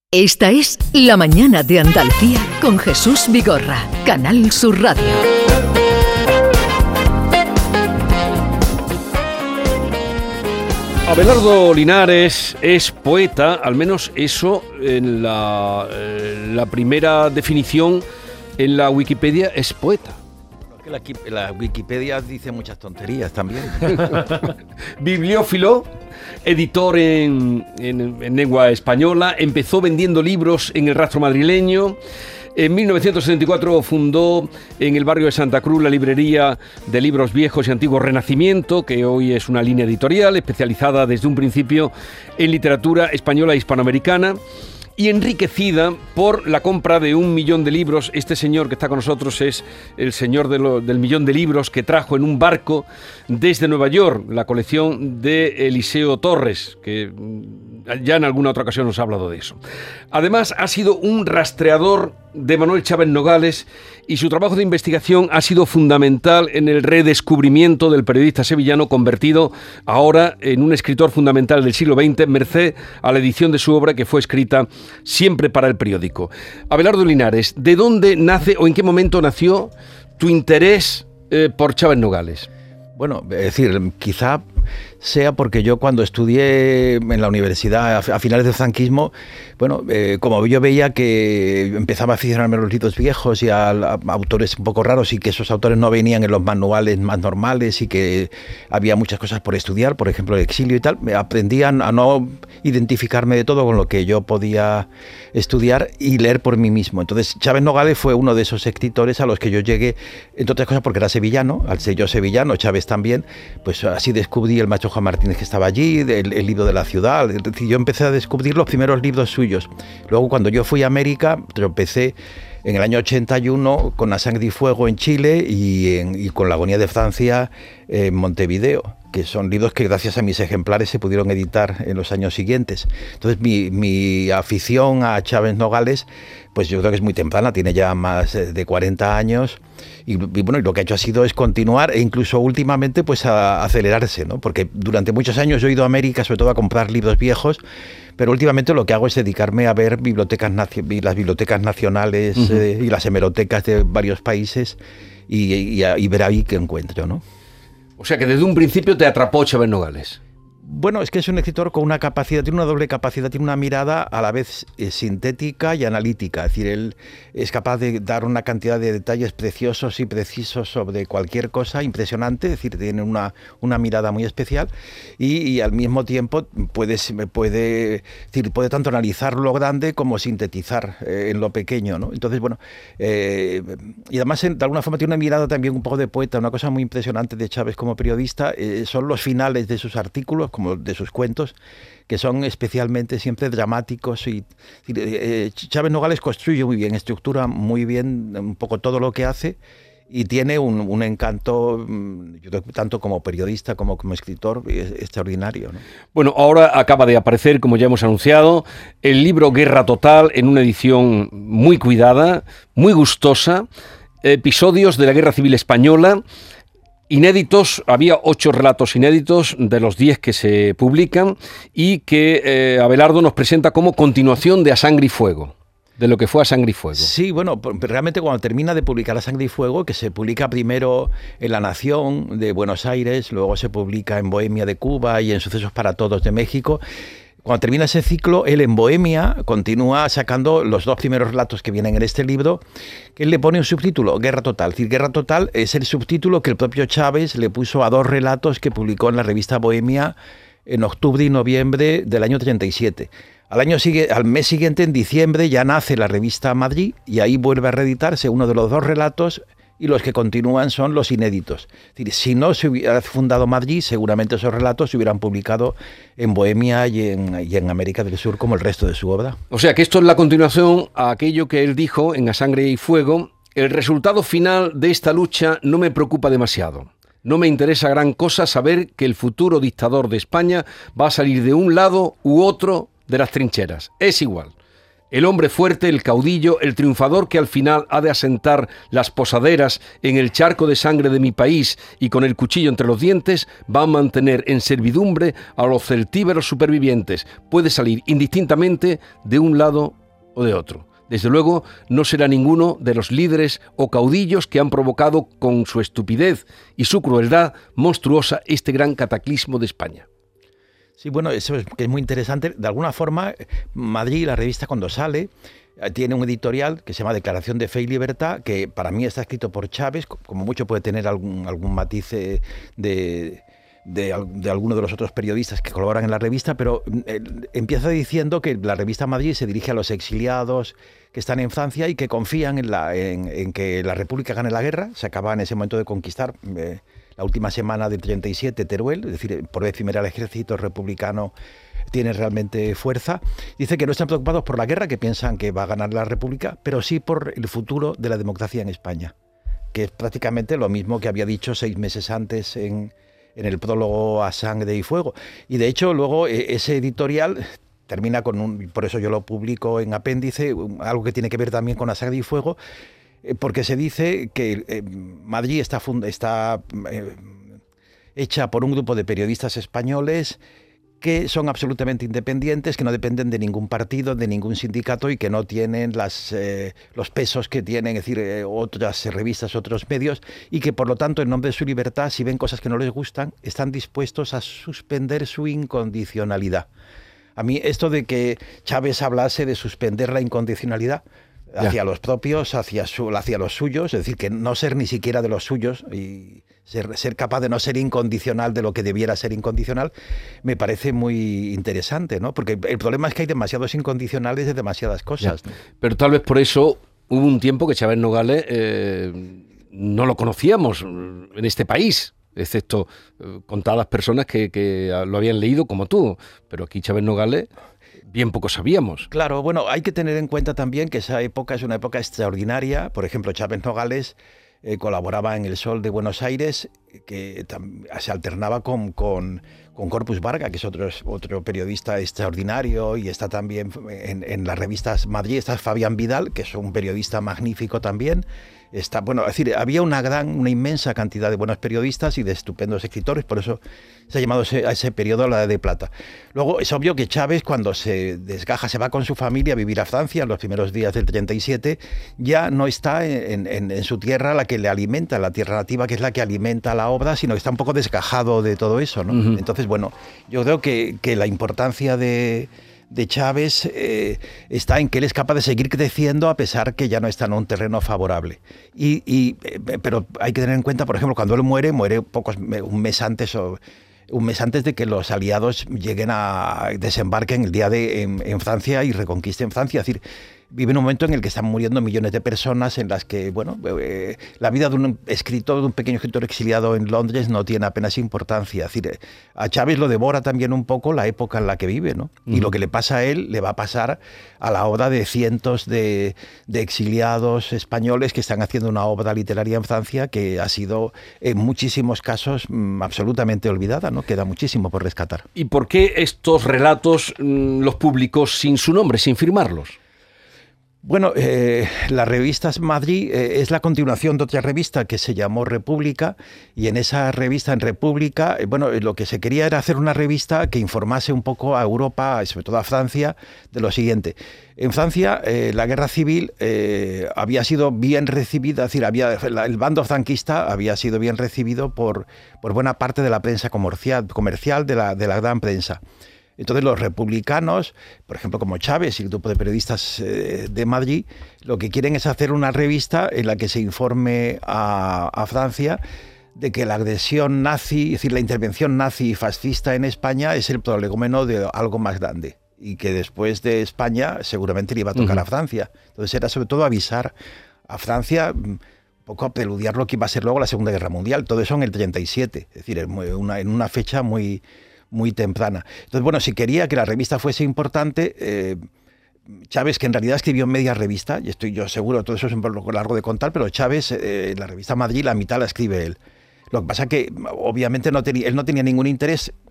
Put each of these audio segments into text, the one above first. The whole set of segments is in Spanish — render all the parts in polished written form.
Esta es La Mañana de Andalucía con Jesús Vigorra, Canal Sur Radio. Abelardo Linares es poeta, al menos eso en la primera definición en la Wikipedia es poeta. La Wikipedia dice muchas tonterías también. Bibliófilo, editor en lengua española, empezó vendiendo libros en el Rastro madrileño. En 1974 fundó en el barrio de Santa Cruz la librería de libros viejos y antiguos Renacimiento, que hoy es una línea editorial especializada desde un principio en literatura española e hispanoamericana, y enriquecida por la compra de 1 millón de libros. Este señor que está con nosotros es el señor del millón de libros que trajo en un barco desde Nueva York, la colección de Eliseo Torres, que ya en alguna otra ocasión nos ha hablado de eso. Además, ha sido un rastreador de Manuel Chávez Nogales y su trabajo de investigación ha sido fundamental en el redescubrimiento del periodista sevillano, convertido ahora en un escritor fundamental del siglo XX, merced a la edición de su obra que fue escrita siempre para el periódico. Abelardo Linares, ¿de dónde nace o en qué momento nació tu interés por Chávez Nogales? Bueno, es decir, quizá sea porque yo cuando estudié en la universidad a finales del franquismo, bueno, como yo veía que empezaba a aficionarme a los libros viejos y a autores un poco raros y que esos autores no venían en los manuales más normales y que había muchas cosas por estudiar, por ejemplo el exilio y tal, me aprendí a no identificarme de todo con lo que yo podía estudiar y leer por mí mismo. Entonces Chávez Nogales fue uno de esos escritores a los que yo llegué, entre otras cosas porque era sevillano, al ser yo sevillano, Chávez también, pues así descubrí el maestro Juan Martínez que estaba allí, el libro de la ciudad. Es decir, yo empecé a descubrir los primeros libros suyos. Luego, cuando yo fui a América, tropecé en el año 81 con A Sangre y Fuego en Chile y con La Agonía de Francia en Montevideo, que son libros que gracias a mis ejemplares se pudieron editar en los años siguientes. Entonces mi afición a Chávez Nogales, pues yo creo que es muy temprana, tiene ya más de 40 años y bueno, y lo que ha hecho ha sido es continuar e incluso últimamente pues a acelerarse, ¿no? Porque durante muchos años yo he ido a América sobre todo a comprar libros viejos, pero últimamente lo que hago es dedicarme a ver las bibliotecas nacionales y las hemerotecas de varios países y ver ahí qué encuentro, ¿no? O sea que desde un principio te atrapó Chávez Nogales. Bueno, es que es un escritor con una capacidad, tiene una doble capacidad, tiene una mirada a la vez sintética y analítica. Es decir, él es capaz de dar una cantidad de detalles preciosos y precisos sobre cualquier cosa impresionante, es decir, tiene una mirada muy especial y al mismo tiempo puede tanto analizar lo grande como sintetizar en lo pequeño, ¿no? Entonces, bueno, y además de alguna forma tiene una mirada también un poco de poeta. Una cosa muy impresionante de Chávez como periodista son los finales de sus artículos, como de sus cuentos, que son especialmente siempre dramáticos. Chávez Nogales construye muy bien, estructura muy bien un poco todo lo que hace y tiene un encanto, yo creo, tanto como periodista como escritor, extraordinario, ¿no? Bueno, ahora acaba de aparecer, como ya hemos anunciado, el libro Guerra Total en una edición muy cuidada, muy gustosa, episodios de la Guerra Civil Española, inéditos. Había 8 relatos inéditos de los 10 que se publican y que Abelardo nos presenta como continuación de A Sangre y Fuego, de lo que fue A Sangre y Fuego. Sí, bueno, realmente cuando termina de publicar A Sangre y Fuego, que se publica primero en La Nación de Buenos Aires, luego se publica en Bohemia de Cuba y en Sucesos para Todos de México. Cuando termina ese ciclo, él en Bohemia continúa sacando los 2 primeros relatos que vienen en este libro, que él le pone un subtítulo, Guerra Total. Es decir, Guerra Total es el subtítulo que el propio Chávez le puso a 2 relatos que publicó en la revista Bohemia en octubre y noviembre del año 37. Al mes siguiente, en diciembre, ya nace la revista Madrid y ahí vuelve a reeditarse uno de los 2 relatos y los que continúan son los inéditos. Es decir, si no se hubiera fundado Madrid, seguramente esos relatos se hubieran publicado en Bohemia y en América del Sur como el resto de su obra. O sea que esto es la continuación a aquello que él dijo en A Sangre y Fuego: el resultado final de esta lucha no me preocupa demasiado. No me interesa gran cosa saber que el futuro dictador de España va a salir de un lado u otro de las trincheras. Es igual. El hombre fuerte, el caudillo, el triunfador que al final ha de asentar las posaderas en el charco de sangre de mi país y con el cuchillo entre los dientes, va a mantener en servidumbre a los celtíberos supervivientes. Puede salir indistintamente de un lado o de otro. Desde luego, no será ninguno de los líderes o caudillos que han provocado con su estupidez y su crueldad monstruosa este gran cataclismo de España. Sí, bueno, eso es muy interesante. De alguna forma, Madrid, la revista, cuando sale, tiene un editorial que se llama Declaración de Fe y Libertad, que para mí está escrito por Chávez, como mucho puede tener algún matiz de alguno de los otros periodistas que colaboran en la revista, pero empieza diciendo que la revista Madrid se dirige a los exiliados que están en Francia y que confían en que la República gane la guerra. Se acaba en ese momento de conquistar la última semana del 37 Teruel, es decir, por vez primera el ejército republicano tiene realmente fuerza. Dice que no están preocupados por la guerra, que piensan que va a ganar la República, pero sí por el futuro de la democracia en España, que es prácticamente lo mismo que había dicho 6 meses antes en el prólogo a Sangre y Fuego. Y de hecho luego ese editorial termina con por eso yo lo publico en apéndice, algo que tiene que ver también con A Sangre y Fuego, porque se dice que Madrid está hecha por un grupo de periodistas españoles que son absolutamente independientes, que no dependen de ningún partido, de ningún sindicato y que no tienen los pesos que tienen, es decir, otras revistas, otros medios, y que por lo tanto, en nombre de su libertad, si ven cosas que no les gustan, están dispuestos a suspender su incondicionalidad. A mí esto de que Chávez hablase de suspender la incondicionalidad hacia los propios, hacia los suyos, es decir, que no ser ni siquiera de los suyos y ser capaz de no ser incondicional de lo que debiera ser incondicional, me parece muy interesante, ¿no? Porque el problema es que hay demasiados incondicionales de demasiadas cosas. ¿No? Pero tal vez por eso hubo un tiempo que Chávez Nogales no lo conocíamos en este país, excepto contadas personas que lo habían leído como tú, pero aquí Chávez Nogales bien poco sabíamos. Claro, bueno, hay que tener en cuenta también que esa época es una época extraordinaria. Por ejemplo, Chávez Nogales colaboraba en El Sol de Buenos Aires, que se alternaba con Corpus Barga, que es otro periodista extraordinario, y está también en las revistas Madrid, está Fabián Vidal, que es un periodista magnífico también. Bueno, es decir, había una inmensa cantidad de buenos periodistas y de estupendos escritores, por eso se ha llamado a ese periodo la Edad de Plata. Luego es obvio que Chávez, cuando se desgaja, se va con su familia a vivir a Francia en los primeros días del 37, ya no está en su tierra la que le alimenta, la tierra nativa que es la que alimenta la obra, sino que está un poco desgajado de todo eso, ¿no? Uh-huh. Entonces, bueno, yo creo que la importancia de Chávez está en que él es capaz de seguir creciendo a pesar que ya no está en un terreno favorable. Pero hay que tener en cuenta, por ejemplo, cuando él muere un mes antes de que los aliados desembarquen el día en Francia y reconquisten Francia. Es decir, vive en un momento en el que están muriendo millones de personas, en las que, bueno, la vida de un escritor, de un pequeño escritor exiliado en Londres no tiene apenas importancia. Es decir, a Chávez lo devora también un poco la época en la que vive, ¿no? Y lo que le pasa a él le va a pasar a la obra de cientos de exiliados españoles que están haciendo una obra literaria en Francia que ha sido, en muchísimos casos, absolutamente olvidada, ¿no? Queda muchísimo por rescatar. ¿Y por qué estos relatos los publicó sin su nombre, sin firmarlos? Bueno, la revista Madrid es la continuación de otra revista que se llamó República, y en esa revista, en República, bueno, lo que se quería era hacer una revista que informase un poco a Europa, sobre todo a Francia, de lo siguiente. En Francia, la guerra civil había sido bien recibida, es decir, el bando franquista había sido bien recibido por buena parte de la prensa comercial de la gran prensa. Entonces los republicanos, por ejemplo como Chávez y el grupo de periodistas de Madrid, lo que quieren es hacer una revista en la que se informe a Francia de que la agresión nazi, es decir, la intervención nazi y fascista en España es el prolegómeno de algo más grande, y que después de España seguramente le iba a tocar a Francia. Entonces era sobre todo avisar a Francia, un poco a preludiar lo que iba a ser luego la Segunda Guerra Mundial. Todo eso en el 37, es decir, en una fecha muy temprana. Entonces, bueno, si quería que la revista fuese importante, Chávez, que en realidad escribió media revista, y estoy yo seguro, todo eso es un poco largo de contar, pero Chávez, la revista Madrid, la mitad la escribe él. Lo que pasa es que, obviamente, él no tenía ningún interés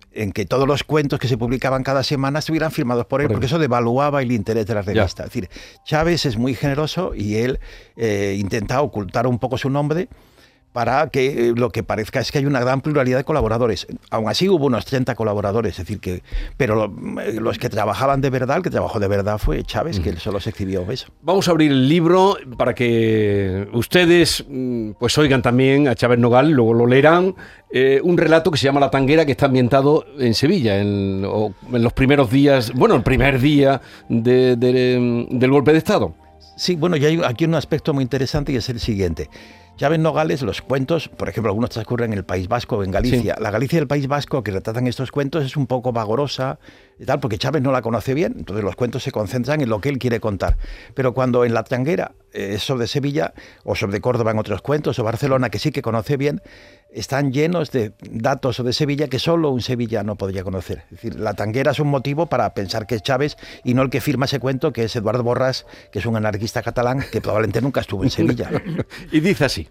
en que todos los cuentos que se publicaban cada semana estuvieran firmados por él, porque eso devaluaba el interés de la revista. Es decir, Chávez es muy generoso y él intenta ocultar un poco su nombre para que lo que parezca es que hay una gran pluralidad de colaboradores. Aún así hubo unos 30 colaboradores, es decir, pero los que trabajaban de verdad, el que trabajó de verdad fue Chávez, que él solo se escribió eso. Vamos a abrir el libro para que ustedes pues oigan también a Chávez Nogal, luego lo leerán, un relato que se llama La Tanguera, que está ambientado en Sevilla, en los primeros días, bueno, el primer día del golpe de Estado. Sí, bueno, y hay aquí un aspecto muy interesante y es el siguiente. Chávez Nogales, los cuentos, por ejemplo, algunos transcurren en el País Vasco o en Galicia. Sí. La Galicia del País Vasco que retratan estos cuentos es un poco vagorosa y tal, porque Chávez no la conoce bien, entonces los cuentos se concentran en lo que él quiere contar. Pero cuando en La Tanguera es sobre Sevilla, o sobre Córdoba en otros cuentos, o Barcelona, que sí que conoce bien, están llenos de datos sobre Sevilla que solo un sevillano podría conocer. Es decir, La Tanguera es un motivo para pensar que es Chávez y no el que firma ese cuento, que es Eduardo Borràs, que es un anarquista catalán que probablemente nunca estuvo en Sevilla. Y dice así.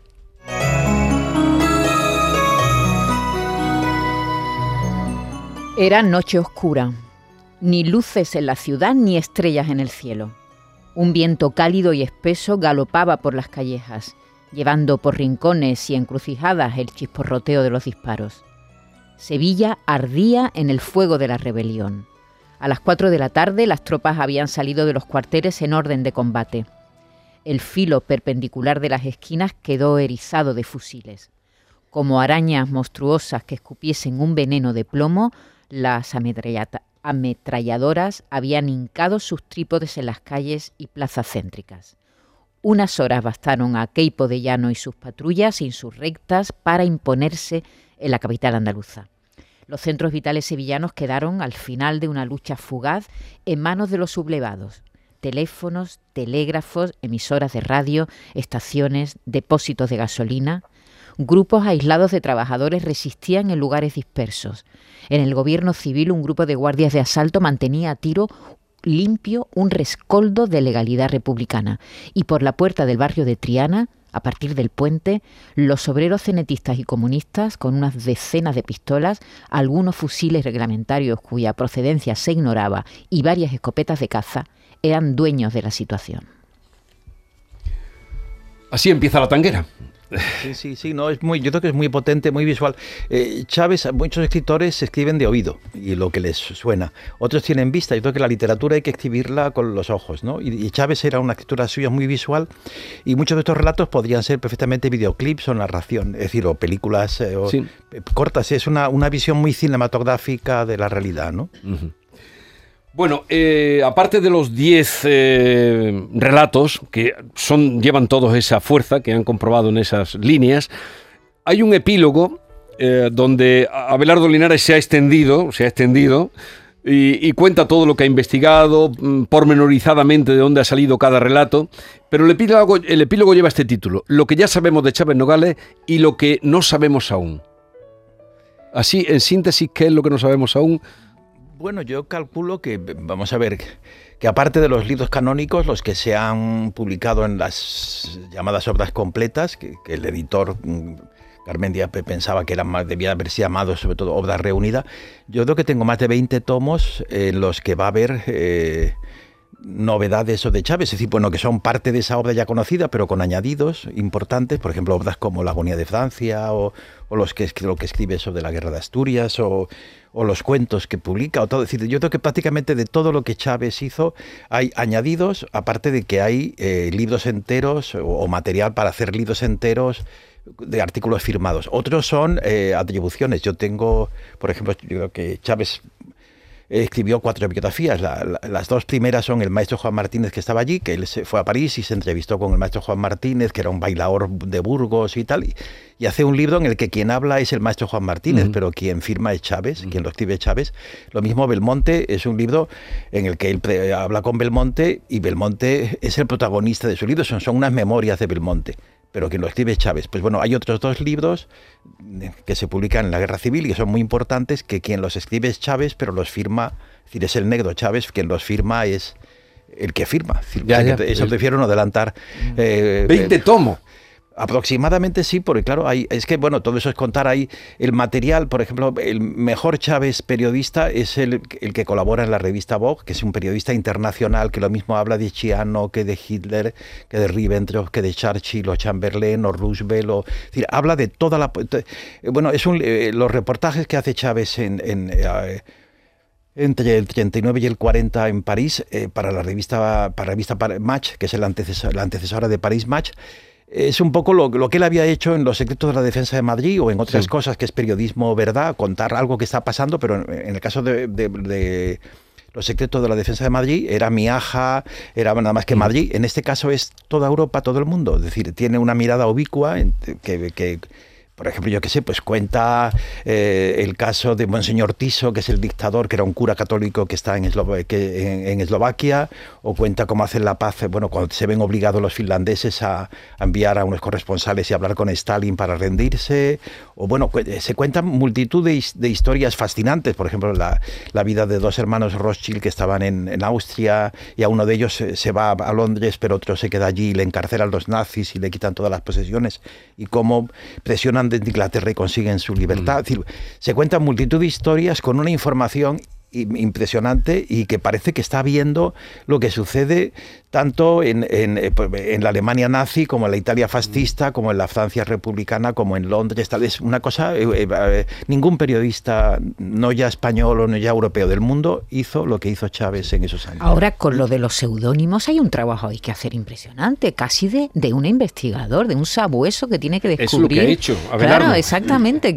Era noche oscura, ni luces en la ciudad ni estrellas en el cielo. Un viento cálido y espeso galopaba por las callejas, llevando por rincones y encrucijadas el chisporroteo de los disparos. Sevilla ardía en el fuego de la rebelión. A las 4 de la tarde las tropas habían salido de los cuarteles en orden de combate. El filo perpendicular de las esquinas quedó erizado de fusiles. Como arañas monstruosas que escupiesen un veneno de plomo, las ametralladoras habían hincado sus trípodes en las calles y plazas céntricas. Unas horas bastaron a Queipo de Llano y sus patrullas insurrectas para imponerse en la capital andaluza. Los centros vitales sevillanos quedaron, al final de una lucha fugaz, en manos de los sublevados. Teléfonos, telégrafos, emisoras de radio, estaciones, depósitos de gasolina. Grupos aislados de trabajadores resistían en lugares dispersos. En el gobierno civil, un grupo de guardias de asalto mantenía a tiro limpio un rescoldo de legalidad republicana. Y por la puerta del barrio de Triana, a partir del puente, los obreros cenetistas y comunistas, con unas decenas de pistolas, algunos fusiles reglamentarios cuya procedencia se ignoraba y varias escopetas de caza, eran dueños de la situación. Así empieza La Tanguera. Sí, no, yo creo que es muy potente, muy visual. Chávez, muchos escritores escriben de oído y lo que les suena. Otros tienen vista. Yo creo que la literatura hay que escribirla con los ojos, ¿no? Y Chávez era una escritura suya muy visual y muchos de estos relatos podrían ser perfectamente videoclips o narración, es decir, o películas cortas. Es una visión muy cinematográfica de la realidad, ¿no? Uh-huh. Bueno, aparte de los 10 relatos, que llevan todos esa fuerza que han comprobado en esas líneas, hay un epílogo donde Abelardo Linares se ha extendido y cuenta todo lo que ha investigado, pormenorizadamente de dónde ha salido cada relato, pero el epílogo lleva este título: Lo que ya sabemos de Chávez Nogales y lo que no sabemos aún. Así, en síntesis, ¿qué es lo que no sabemos aún? Bueno, yo calculo que, vamos a ver, que aparte de los libros canónicos, los que se han publicado en las llamadas obras completas, que el editor Garmendia pensaba que debía haberse llamado sobre todo obra reunida, yo creo que tengo más de 20 tomos en los que va a haber novedades de Chávez, es decir, bueno, que son parte de esa obra ya conocida, pero con añadidos importantes, por ejemplo, obras como La agonía de Francia, o lo que escribe sobre la guerra de Asturias, o los cuentos que publica, o todo. Es decir, yo creo que prácticamente de todo lo que Chávez hizo hay añadidos, aparte de que hay libros enteros o material para hacer libros enteros de artículos firmados. Otros son atribuciones. Yo tengo, por ejemplo, yo creo que Chávez escribió 4 biografías. Las 2 primeras son el maestro Juan Martínez, que estaba allí, que él se fue a París y se entrevistó con el maestro Juan Martínez, que era un bailaor de Burgos y tal, y hace un libro en el que quien habla es el maestro Juan Martínez, pero quien firma es Chávez, quien lo escribe es Chávez. Lo mismo Belmonte, es un libro en el que él habla con Belmonte, y Belmonte es el protagonista de su libro, son unas memorias de Belmonte, pero quien lo escribe es Chávez. Pues bueno, hay otros 2 libros que se publican en la Guerra Civil y que son muy importantes, que quien los escribe es Chávez, pero los firma, es decir, es el negro Chávez, quien los firma es el que firma. Eso prefiero no adelantar. 20 tomos. Aproximadamente sí, porque claro, es que bueno, todo eso es contar ahí el material. Por ejemplo, el mejor Chávez periodista es el que colabora en la revista Vogue, que es un periodista internacional que lo mismo habla de Chiano que de Hitler, que de Ribbentrop, que de Churchill o Chamberlain o Roosevelt. Es decir, habla de toda la... Bueno, los reportajes que hace Chávez entre el 39 y el 40 en París, para la revista Match, que es la antecesora de París Match, es un poco lo que él había hecho en Los secretos de la defensa de Madrid o en otras cosas, que es periodismo, ¿verdad? Contar algo que está pasando, pero en el caso de Los secretos de la defensa de Madrid era Miaja, era nada más que Madrid. En este caso es toda Europa, todo el mundo. Es decir, tiene una mirada ubicua que por ejemplo, yo qué sé, pues cuenta el caso de Monseñor Tiso, que es el dictador, que era un cura católico que está en Eslovaquia, o cuenta cómo hacen la paz, bueno, cuando se ven obligados los finlandeses a enviar a unos corresponsales y hablar con Stalin para rendirse, o bueno, se cuentan multitud de historias fascinantes. Por ejemplo, la vida de dos hermanos Rothschild que estaban en Austria, y a uno de ellos se va a Londres, pero otro se queda allí y le encarcelan los nazis y le quitan todas las posesiones, y cómo presionan de Inglaterra y consiguen su libertad. Es decir, se cuentan multitud de historias con una información impresionante y que parece que está viendo lo que sucede tanto en la Alemania nazi como en la Italia fascista, como en la Francia republicana, como en Londres. Tal es una cosa, ningún periodista, no ya español o no ya europeo del mundo, hizo lo que hizo Chávez en esos años. Ahora, con lo de los seudónimos hay un trabajo ahí que hacer impresionante, casi de un investigador, de un sabueso que tiene que descubrir. Es lo que ha hecho, Abelardo. Claro, exactamente,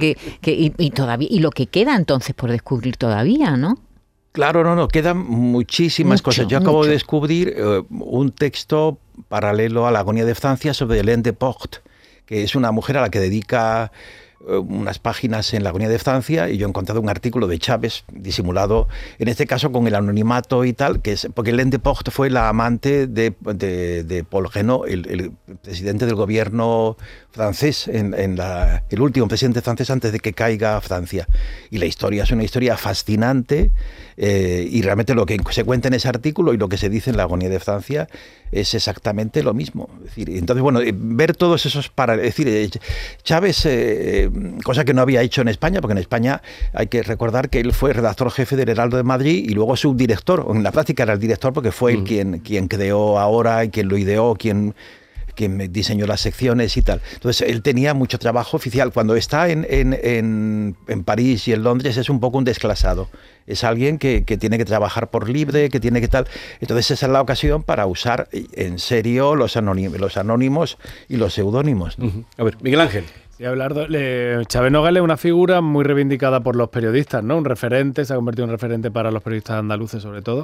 y lo que queda entonces por descubrir todavía, ¿no? Claro, no, quedan muchísimas cosas. Yo acabo de descubrir un texto paralelo a La agonía de Francia sobre Hélène de Portes, que es una mujer a la que dedica unas páginas en La agonía de Francia, y yo he encontrado un artículo de Chávez disimulado, en este caso con el anonimato y tal, que es porque Hélène de Portes fue la amante de Paul Reynaud, el presidente del gobierno francés, el último presidente francés antes de que caiga Francia. Y la historia es una historia fascinante, y realmente lo que se cuenta en ese artículo y lo que se dice en La agonía de Francia es exactamente lo mismo. Es decir, entonces, bueno, ver todos esos es decir, Chávez, cosa que no había hecho en España, porque en España hay que recordar que él fue redactor jefe del Heraldo de Madrid y luego subdirector, o en la práctica era el director, porque fue él quien creó Ahora y quien lo ideó, quien diseñó las secciones y tal. Entonces, él tenía mucho trabajo oficial. Cuando está en París y en Londres es un poco un desclasado. Es alguien que tiene que trabajar por libre, que tiene que tal. Entonces, esa es la ocasión para usar en serio los anónimos y los seudónimos, ¿no? A ver, Miguel Ángel. Sí, Abelardo, Chávez Nogales es una figura muy reivindicada por los periodistas, ¿no? Un referente, se ha convertido en un referente para los periodistas andaluces sobre todo.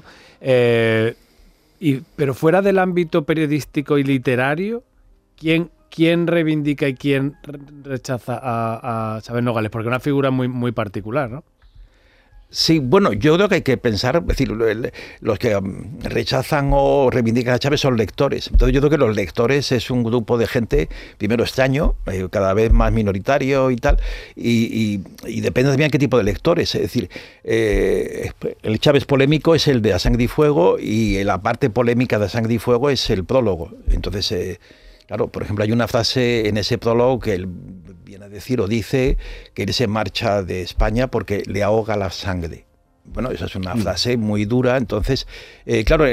Pero fuera del ámbito periodístico y literario, ¿quién reivindica y quién rechaza a Chávez Nogales? Porque es una figura muy, muy particular, ¿no? Sí, bueno, yo creo que hay que pensar, es decir, los que rechazan o reivindican a Chávez son lectores. Entonces yo creo que los lectores es un grupo de gente, primero extraño, cada vez más minoritario y tal, y depende también de qué tipo de lectores. Es decir, el Chávez polémico es el de A Sangre y Fuego, y la parte polémica de A Sangre y Fuego es el prólogo. Entonces, claro, por ejemplo, hay una frase en ese prólogo que él viene a decir o dice que él se marcha de España porque le ahoga la sangre. Bueno, esa es una frase muy dura. Entonces, claro,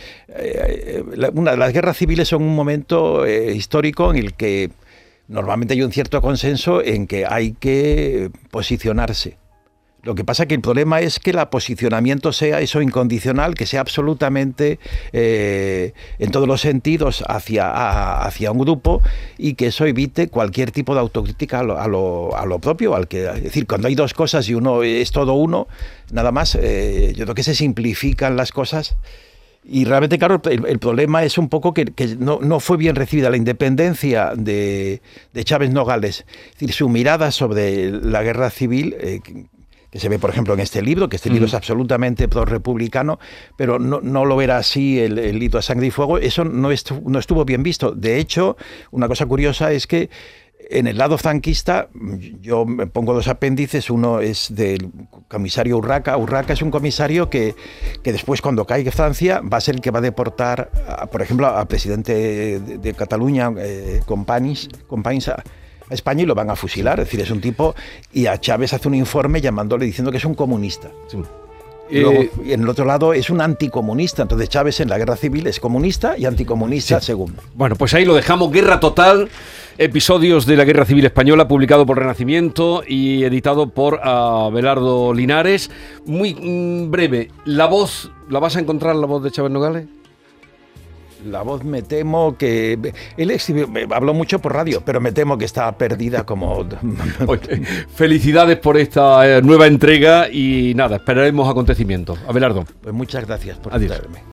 las guerras civiles son un momento histórico en el que normalmente hay un cierto consenso en que hay que posicionarse. Lo que pasa es que el problema es que el posicionamiento sea eso incondicional, que sea absolutamente en todos los sentidos hacia un grupo, y que eso evite cualquier tipo de autocrítica a lo propio. Es decir, cuando hay dos cosas y uno es todo uno, nada más, yo creo que se simplifican las cosas. Y realmente, claro, el problema es un poco que no fue bien recibida la independencia de Chávez Nogales. Es decir, su mirada sobre la guerra civil, que se ve, por ejemplo, en este libro, que este libro es absolutamente pro-republicano, pero no lo era así el libro A Sangre y Fuego. Eso no estuvo bien visto. De hecho, una cosa curiosa es que En el lado franquista, yo me pongo 2 apéndices. Uno es del comisario Urraca. Urraca es un comisario que después, cuando caiga Francia, va a ser el que va a deportar, por ejemplo, al presidente de Cataluña, Companys, a España, y lo van a fusilar. Es decir, es un tipo, y a Chávez hace un informe llamándole, diciendo que es un comunista. Sí. Luego, y en el otro lado es un anticomunista. Entonces Chávez en la guerra civil es comunista y anticomunista, sí, según. Bueno, pues ahí lo dejamos. Guerra Total, episodios de la Guerra Civil Española, publicado por Renacimiento y editado por Abelardo Linares. Muy breve, la voz, ¿la vas a encontrar, la voz de Chávez Nogales? La voz, me temo que... Él habló mucho por radio, pero me temo que está perdida como... Oye, felicidades por esta nueva entrega y nada, esperaremos acontecimientos. Abelardo. Pues muchas gracias por Adiós. invitarme.